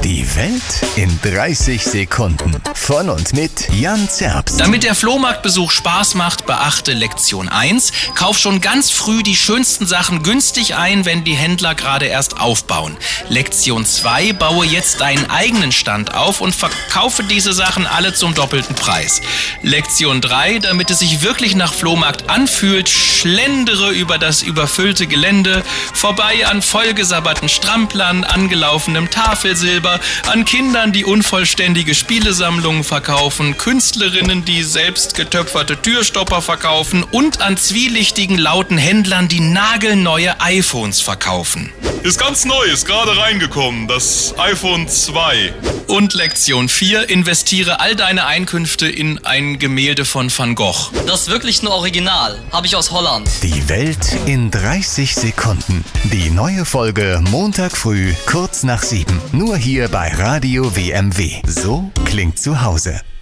Die Welt in 30 Sekunden. Von und mit Jan Zerbst. Damit der Flohmarktbesuch Spaß macht, beachte Lektion 1. Kauf schon ganz früh die schönsten Sachen günstig ein, wenn die Händler gerade erst aufbauen. Lektion 2. Baue jetzt deinen eigenen Stand auf und verkaufe diese Sachen alle zum doppelten Preis. Lektion 3. Damit es sich wirklich nach Flohmarkt anfühlt, schlendere über das überfüllte Gelände, vorbei an vollgesabberten Stramplern, angelaufenem Tafelsilber, an Kindern, die unvollständige Spielesammlungen verkaufen, Künstlerinnen, die selbst getöpferte Türstopper verkaufen und an zwielichtigen, lauten Händlern, die nagelneue iPhones verkaufen. Ist ganz neu, ist gerade reingekommen, das iPhone 2. Und Lektion 4, investiere all deine Einkünfte in ein Gemälde von Van Gogh. Das ist wirklich ein Original, habe ich aus Holland. Die Welt in 30 Sekunden. Die neue Folge Montag früh, kurz nach 7. Nur hier bei Radio WMW. So klingt zu Hause.